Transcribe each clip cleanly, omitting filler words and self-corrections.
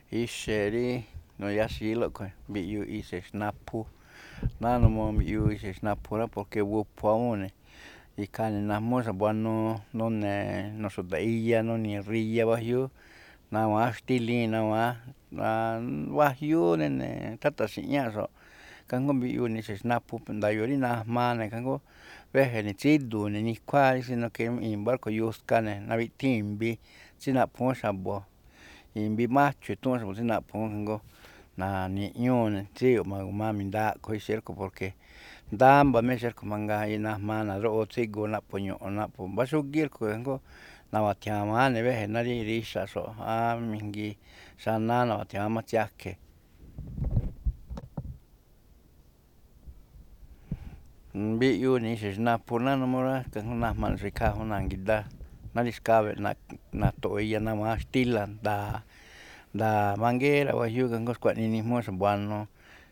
ixeri no yaxilokue bi'yu ixex napu nanomo bi'yu ixex napura porque wuphuamone ikani najmuxa bueno none noxoda'iya noni rriya bajyu nawa xtilin nawa bajyu nene tataxi'ña'axo kajngu bi'yu nixex napu ndayuri najmane kajngu veje nitsidune nikuaari si no que in barco yuskane nabithin imbi tsina'pun xabo imbi macho tu'unxa tsina'pun jngu nani'ñune tsi'u ma minda'ko ixerko porque ndambame xerko manga najma naro'o tsigu na'apu ño'o na'apu baxugirko kajngu nabathiamane veje nari rixaxo a mijngi xana nabathiama tsiajke bi'yu nixex napu nanomora kajngu najma xikjaju nanguida narixkave nato'oya nawa xtila nda manguera bajyu kajngu skua'ani nijmuxa bueno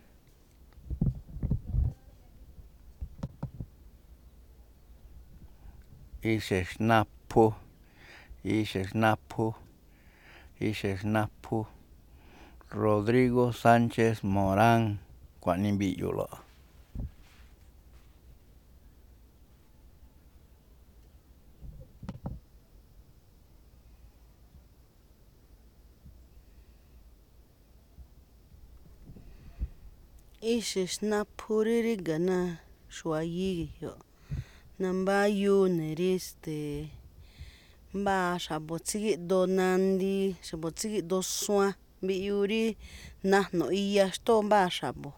ixex napu Rodrigo Sánchez Morán kua'ani bi'yu lo'o ixex napuri gana xuayiyo nambayuneri mba xabo tsigi'do nandi xabo tsigi'do suan bi'yuri najno iya xto mba xabo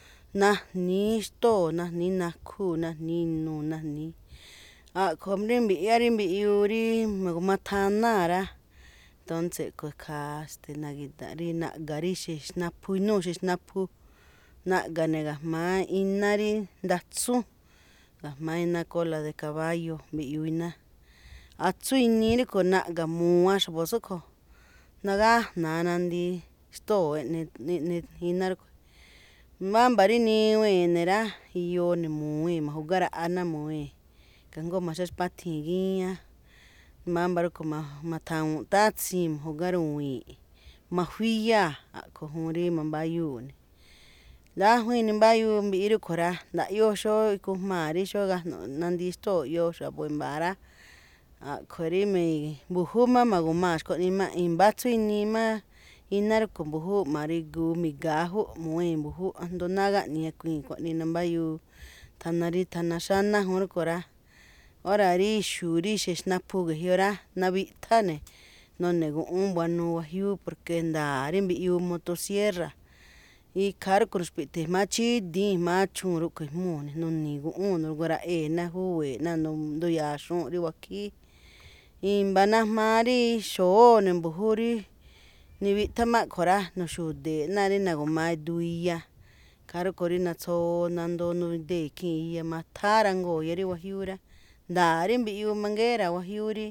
najni xto najni nakju najni nu najni a'kjo ri mbi'yuri matjanara entonce kuja naguidari na'gari ixex napu inu ixex napu na'gane gajma inari ndatsu gajma ina cola de caballo bi'yu ina atsu iniri ko na'ga mua xabo soko nagajna nandi xto inari mbambari niuenera iyone mue majugara''ana mue kajngu maxex patjin mbambari ko matja'un tatsi majugaru'ui majuiya a'kjo ri mambayune lajuini mbayu mbi'ri kora nda'yo xo ikujmari xo gajno nandi xto 'yo xabo imbara a'kjori mbujuma maguma xkua'nima imbatsu inima inari ko mbuju marigu migaju mue mbuju ando naga'ani kui kua'ani nambayu thanari thanaxana jurikora horari ixuri ixex napu gejiora nabitjane none gu'un bueno bajyu porque ndari mbi'yu motosierra ikja ruku naxbithe jma chidi jma chun ruku ijmune nuni gu'un nurguara'ena ju'ue'na ndu'ya xu'unri wakji imba najmari xo'one mbujuri nibitja ma'kjora nuxude'nari naguma iduiya kjarukuri natso nando nu'nde kin iya matjara ngoyari bajyura ndari mbi'yu manguera bajyuri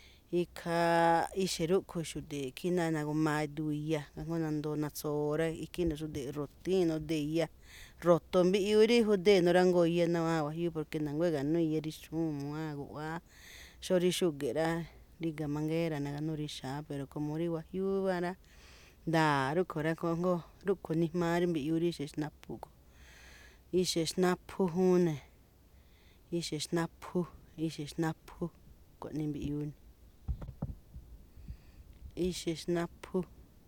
ikja ixe ruku xu'nde kina naguma iduiya kajngu nando natsora ikina xu'nde roti nu'ndeya roto mbi'yuri judenura ngoya na'a bajyu porque nangue ganuyari xun mua gu'ua xori xúge'ra riga manguera naganuri xa pero como ri bajyu'ara nda rukura kajngu ruku nijmari mbi'yuri ixex napu june ixex napu kua'ni mbi'yune ixex napu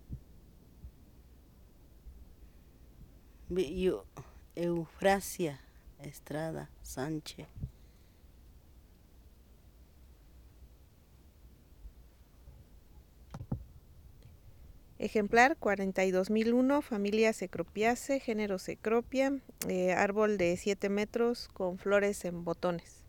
bi'yu Eufrasia Estrada Sánchez. Ejemplar 42001, familia Cecropiaceae, género Cecropia, árbol de 7 metros con flores en botones.